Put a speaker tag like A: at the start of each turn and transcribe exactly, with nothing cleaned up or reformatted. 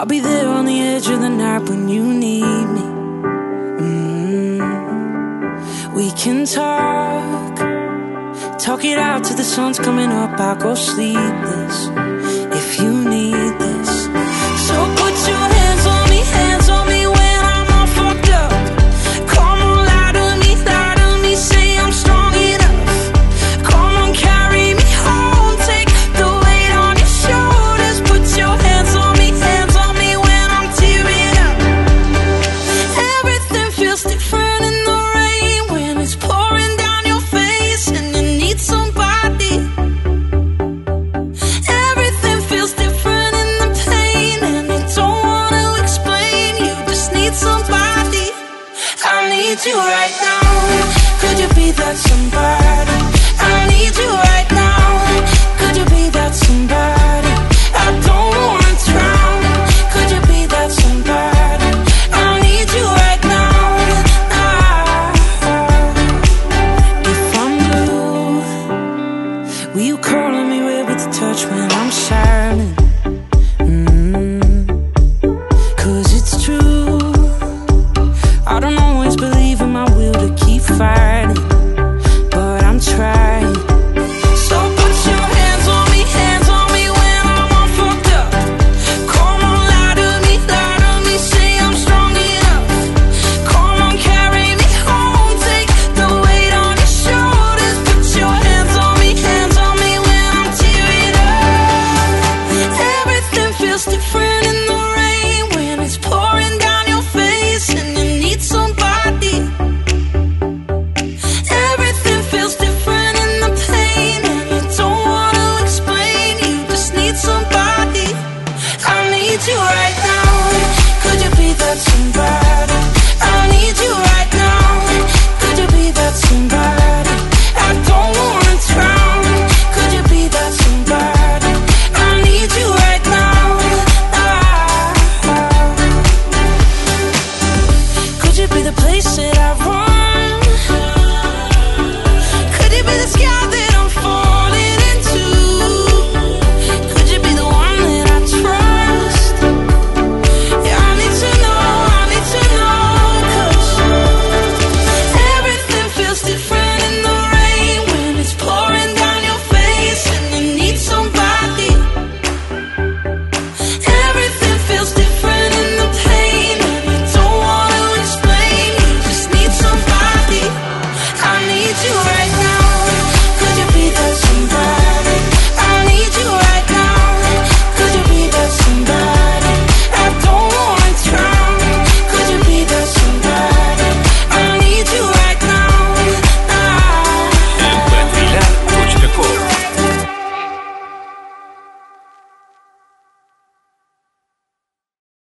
A: I'll be there on the edge of the night when you need me. mm. We can talk, talk it out till the sun's coming up. I'll go sleepless if you need this. So put your hands on me, hands on me when I'm all fucked up. Come on, lie to me, lie to me, say I'm strong enough. Come on, carry me home, take the weight on your shoulders. Put your hands on me, hands on me when I'm tearing up. Everything feels different in the rain when it's pouring down your face and you need somebody. Everything feels different in the pain and you don't want to explain. You just need somebody. I need you right now. Could you be that somebody? I need you right now. Could you be that somebody? I don't wanna drown. Could you be that somebody? I need you right now. Ah, if I'm blue, will you curl me red with the touch when I'm silent? mm. Cause it's true, I don't always believe in my will to keep fighting, but I'm trying. So put your hands on me, hands on me when I'm all fucked up. Come on, lie to me, lie to me, say I'm strong enough. Come on, carry me home, take the weight on your shoulders. Put your hands on me, hands on me when I'm tearing up. Everything feels different in the rain when it's pouring down your face and you need somebody. Everything feels different in the pain and you don't want to explain. You just need somebody. I need you right now. Could you be that somebody? I need you right now. Could you be that somebody? I don't wanna drown. Could you be that somebody? I need you right now. Ah, ah. Could you be the places